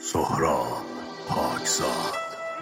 سهراب پاکزاد.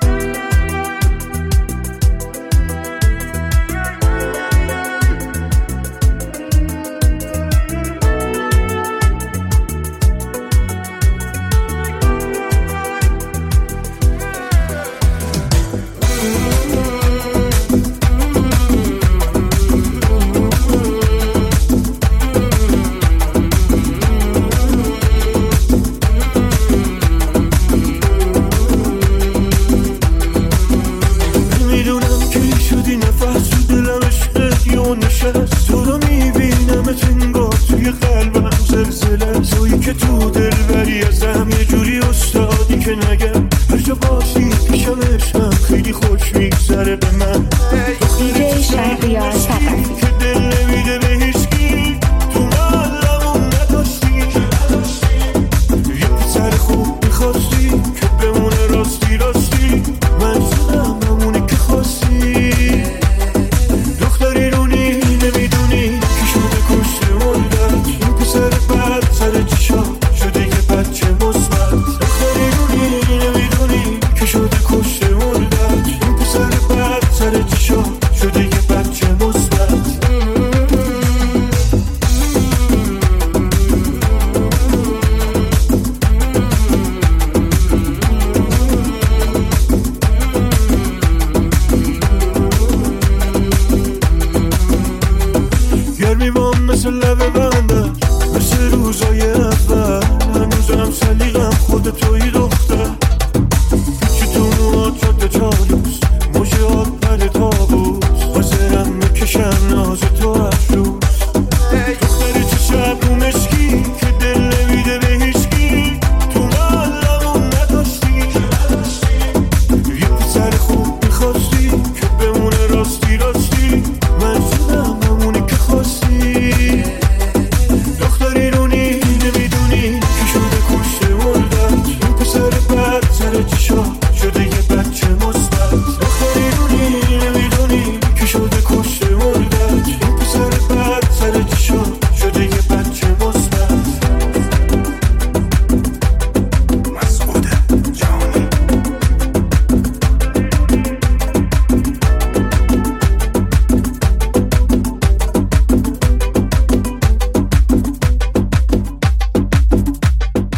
تو رو میبینمت انگار توی قلبم زلزله، تویی که تو دلبری ازم یه جوری استادی که نگم هر جا باشی پیشم عشقم خیلی خوش میگذره به من. دیجی شهریار سقفی که دل نمیده به هیچکی، تو قلبمون نداشتی یه پسر خوب میخواستی که بمونه راستی راستی، من شدم همونی که خواستی. دختری رونی نمیدونی که شده کشته مردت، این پسر بد سر چشا شده یه بچه مثبت. دختری رونی نمیدونی که شده کشته مردت، این پسر بد سر چشا شده یه بچه مثبت. گرمیوام مثل لبه بندر، مثل روزای اول، هنوزم سلیقم خود توی دختر. پیچی تو موهات شده چالوس، موشه آب پر تابوس، حاضرم میکشم ناز تو هر روز. دختری چه شب رو مشکی که دل نمیده به هیچکی، تو قلبمون نداشتی یه پسر خوب میخواستی که بمونه راستی راستی، من شدم همونی که خواستی. دختری رونی نمیدونی که شده کشته مردت، این پسر بد سر چشا شده یه بچه مثبت. دختری رونی نمیدونی که شده کشته مردت، این پسر بد سر چشا شده یه بچه مثبت. مسعود جهانی.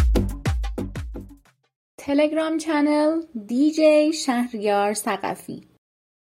تلگرام چنل دیجی شهریار سقفی.